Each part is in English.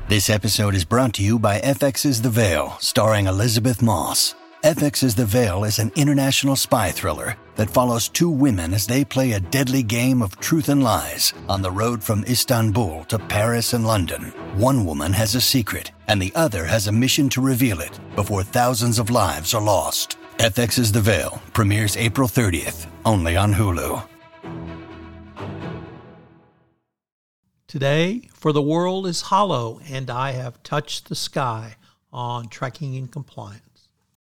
This episode is brought to you by FX's The Veil, starring Elizabeth Moss. FX's The Veil is an international spy thriller that follows two women as they play a deadly game of truth and lies on the road from Istanbul to Paris and London. One woman has a secret, and the other has a mission to reveal it before thousands of lives are lost. FX's The Veil premieres April 30th, only on Hulu. Today, For the World is Hollow, and I have touched the sky on Trekking in Compliance.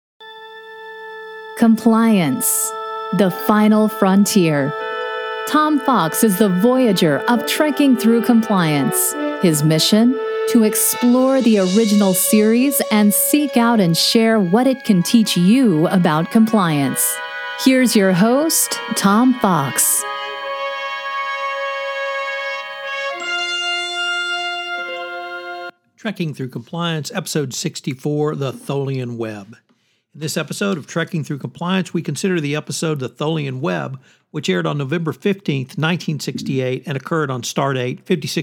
Compliance, the final frontier. Tom Fox is the voyager of Trekking Through Compliance. His mission? To explore the original series and seek out and share what it can teach you about compliance. Here's your host, Tom Fox. Trekking Through Compliance, Episode 64, The Tholian Web. In this episode of Trekking Through Compliance, we consider the episode The Tholian Web, which aired on November 15th, 1968, and occurred on Stardate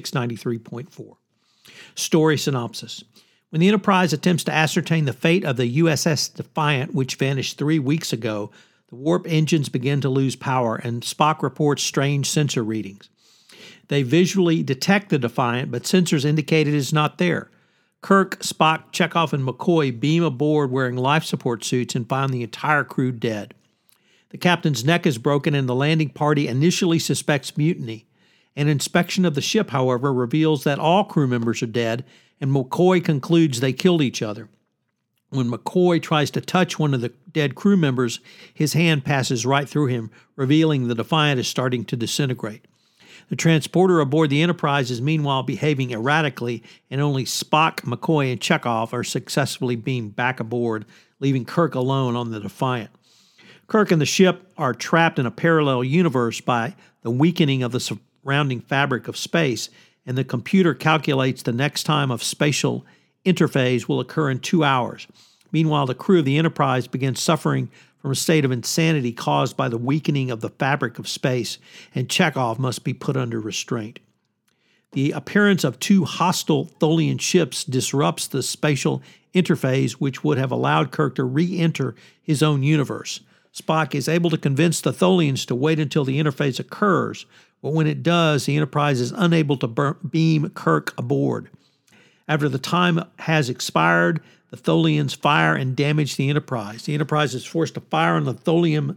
5693.4. Story synopsis. When the Enterprise attempts to ascertain the fate of the USS Defiant, which vanished 3 weeks ago, the warp engines begin to lose power, and Spock reports strange sensor readings. They visually detect the Defiant, but sensors indicate it is not there. Kirk, Spock, Chekhov, and McCoy beam aboard wearing life support suits and find the entire crew dead. The captain's neck is broken and the landing party initially suspects mutiny. An inspection of the ship, however, reveals that all crew members are dead, and McCoy concludes they killed each other. When McCoy tries to touch one of the dead crew members, his hand passes right through him, revealing the Defiant is starting to disintegrate. The transporter aboard the Enterprise is meanwhile behaving erratically, and only Spock, McCoy, and Chekhov are successfully beamed back aboard, leaving Kirk alone on the Defiant. Kirk and the ship are trapped in a parallel universe by the weakening of the surrounding fabric of space, and the computer calculates the next time of spatial interphase will occur in 2 hours. Meanwhile, the crew of the Enterprise begins suffering from a state of insanity caused by the weakening of the fabric of space, and Chekhov must be put under restraint. The appearance of two hostile Tholian ships disrupts the spatial interphase, which would have allowed Kirk to re-enter his own universe. Spock is able to convince the Tholians to wait until the interphase occurs, but when it does, the Enterprise is unable to beam Kirk aboard. After the time has expired, the Tholians fire and damage the Enterprise. The Enterprise is forced to fire on the Tholian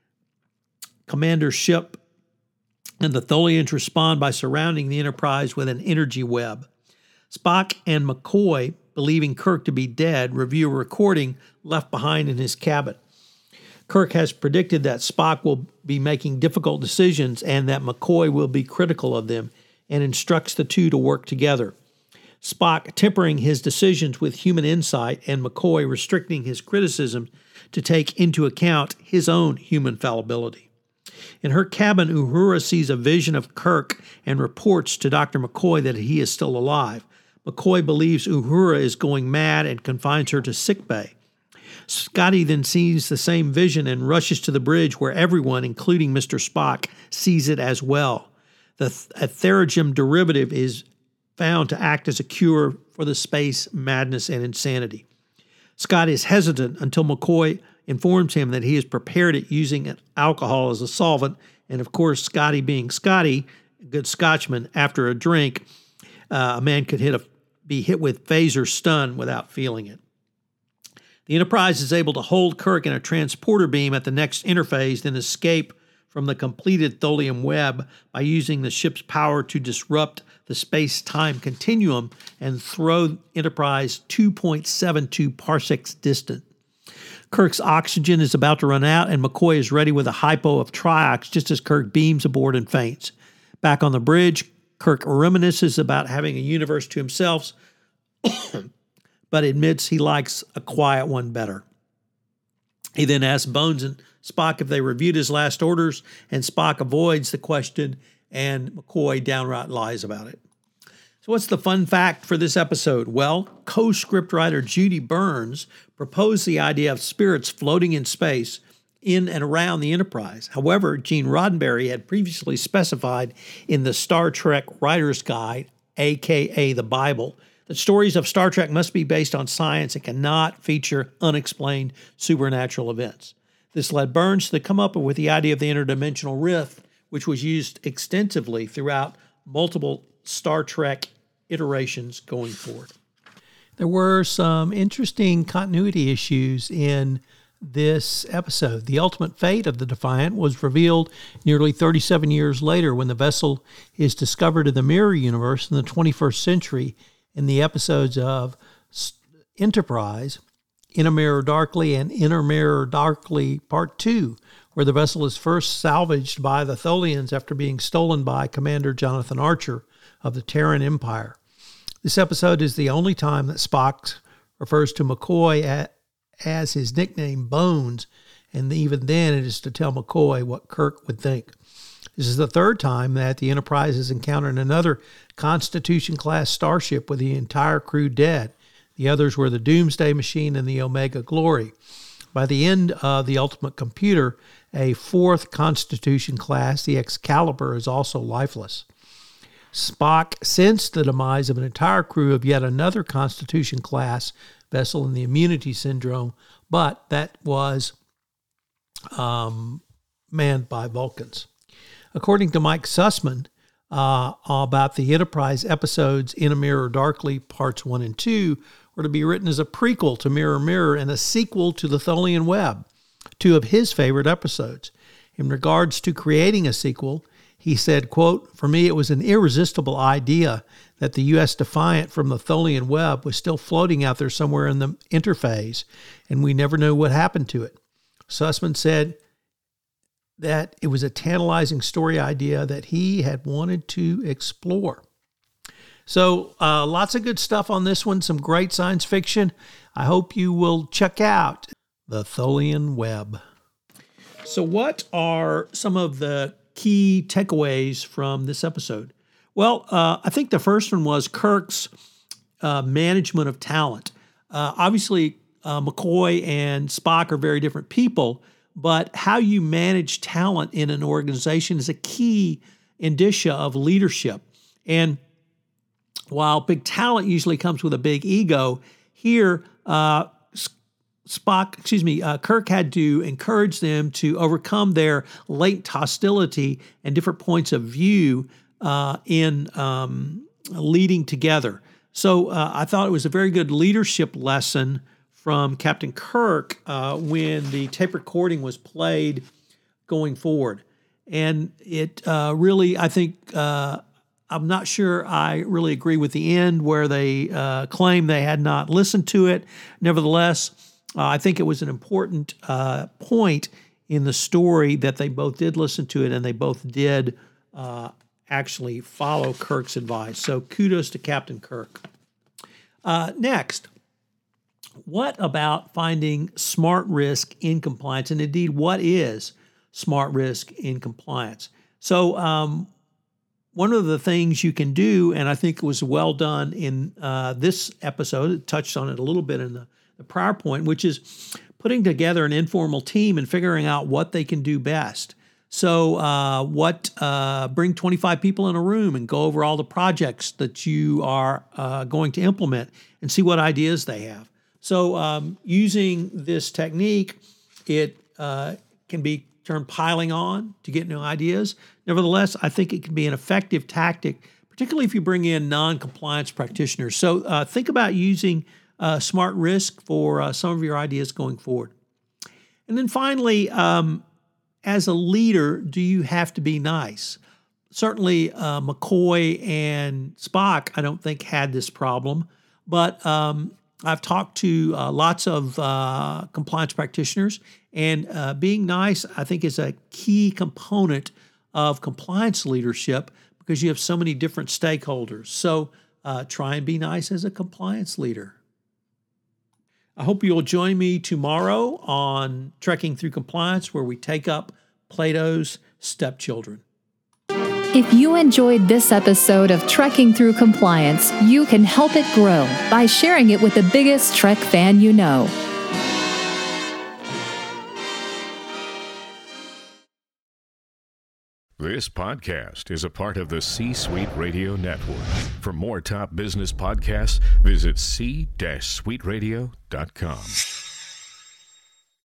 commander's ship, and the Tholians respond by surrounding the Enterprise with an energy web. Spock and McCoy, believing Kirk to be dead, review a recording left behind in his cabin. Kirk has predicted that Spock will be making difficult decisions and that McCoy will be critical of them, and instructs the two to work together. Spock tempering his decisions with human insight, and McCoy restricting his criticism to take into account his own human fallibility. In her cabin, Uhura sees a vision of Kirk and reports to Dr. McCoy that he is still alive. McCoy believes Uhura is going mad and confines her to sickbay. Scotty then sees the same vision and rushes to the bridge where everyone, including Mr. Spock, sees it as well. A Therogen derivative is found to act as a cure for the space madness and insanity. Scott is hesitant until McCoy informs him that he has prepared it using alcohol as a solvent, and of course, Scotty being Scotty, a good Scotchman, after a drink, a man could be hit with phaser stun without feeling it. The Enterprise is able to hold Kirk in a transporter beam at the next interphase, then escape from the completed Tholian web by using the ship's power to disrupt the space-time continuum and throw Enterprise 2.72 parsecs distant. Kirk's oxygen is about to run out, and McCoy is ready with a hypo of Triox just as Kirk beams aboard and faints. Back on the bridge, Kirk reminisces about having a universe to himself, but admits he likes a quiet one better. He then asks Bones and Spock if they reviewed his last orders, and Spock avoids the question, and McCoy downright lies about it. So what's the fun fact for this episode? Well, co-scriptwriter Judy Burns proposed the idea of spirits floating in space in and around the Enterprise. However, Gene Roddenberry had previously specified in the Star Trek Writer's Guide, a.k.a. the Bible, that stories of Star Trek must be based on science and cannot feature unexplained supernatural events. This led Burns to come up with the idea of the interdimensional rift, which was used extensively throughout multiple Star Trek iterations going forward. There were some interesting continuity issues in this episode. The ultimate fate of the Defiant was revealed nearly 37 years later when the vessel is discovered in the Mirror Universe in the 21st century in the episodes of Enterprise, In a Mirror Darkly, and In a Mirror Darkly Part 2, where the vessel is first salvaged by the Tholians after being stolen by Commander Jonathan Archer of the Terran Empire. This episode is the only time that Spock refers to McCoy as his nickname Bones, and even then it is to tell McCoy what Kirk would think. This is the third time that the Enterprise has encountered another Constitution-class starship with the entire crew dead. The others were the Doomsday Machine and the Omega Glory. By the end of the Ultimate Computer, a fourth Constitution class, the Excalibur, is also lifeless. Spock sensed the demise of an entire crew of yet another Constitution-class vessel in the Immunity Syndrome, but that was manned by Vulcans. According to Mike Sussman, about the Enterprise episodes In a Mirror Darkly Parts 1 and 2 were to be written as a prequel to Mirror Mirror and a sequel to the Tholian Web, two of his favorite episodes. In regards to creating a sequel, he said, quote, "For me, it was an irresistible idea that the U.S. Defiant from the Tholian Web was still floating out there somewhere in the interphase, and we never knew what happened to it." Sussman said that it was a tantalizing story idea that he had wanted to explore. So lots of good stuff on this one, some great science fiction. I hope you will check out the Tholian Web. So what are some of the key takeaways from this episode? Well, I think the first one was Kirk's management of talent. Obviously, McCoy and Spock are very different people, but how you manage talent in an organization is a key indicia of leadership. And while big talent usually comes with a big ego, here Kirk had to encourage them to overcome their latent hostility and different points of view in leading together. So I thought it was a very good leadership lesson from Captain Kirk when the tape recording was played going forward. And it really, I think, I'm not sure I really agree with the end where they claim they had not listened to it. Nevertheless, I think it was an important point in the story that they both did listen to it and they both did actually follow Kirk's advice. So kudos to Captain Kirk. Next, what about finding smart risk in compliance? And indeed, what is smart risk in compliance? So one of the things you can do, and I think it was well done in this episode, it touched on it a little bit in the prior point, which is putting together an informal team and figuring out what they can do best. So bring 25 people in a room and go over all the projects that you are going to implement and see what ideas they have. So using this technique, it can be termed piling on to get new ideas. Nevertheless, I think it can be an effective tactic, particularly if you bring in non-compliance practitioners. So think about using smart risk for some of your ideas going forward. And then finally, as a leader, do you have to be nice? Certainly, McCoy and Spock, I don't think, had this problem. But I've talked to lots of compliance practitioners, and being nice, I think, is a key component of compliance leadership because you have so many different stakeholders. So try and be nice as a compliance leader. I hope you'll join me tomorrow on Trekking Through Compliance, where we take up Plato's Stepchildren. If you enjoyed this episode of Trekking Through Compliance, you can help it grow by sharing it with the biggest Trek fan you know. This podcast is a part of the C-Suite Radio Network. For more top business podcasts, visit c-suiteradio.com.